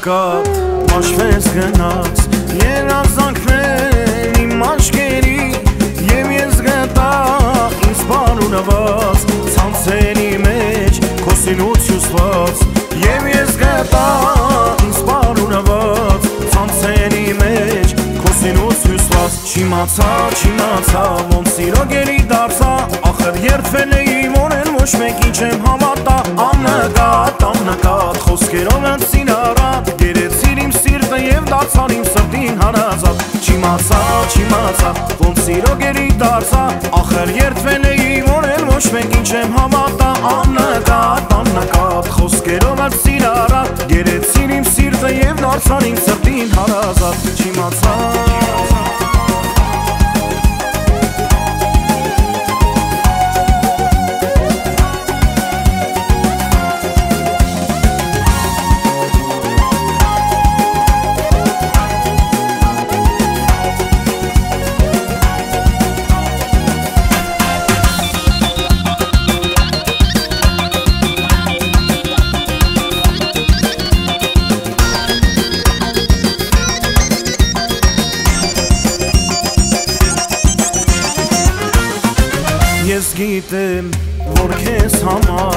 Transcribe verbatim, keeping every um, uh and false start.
անկատ մաշվես գնաց երազանքներ իմ աչքերի և ես գտա ինձ պարունված ցանցերի մեջ քո սինուց հյուսված և ես գտա ինձ պարունված ցանցերի մեջ քո սինուց հյուսված չիմացա չիմացա ոնց սիրո գերի դարձա ախր երդվել էի որեն ոչ մեկի չեմ հավատա աննկատ աննկատ խոսքերով ընցին առատ գերեցիր իմ սիրտը և դարձար իմ սրտին հարազատ չիմացա չիմացա ոնց սիրո գերի դարձա ախր երդվել էի որեն ոչ մեկի չեմ հավատա աննկատ աննկատ խոսքերով ընցին առատ գերեցիր իմ սիրտը և դարձար իմ սրտին հարազատ չիմացա Ես գիտեմ, որ քեզ համար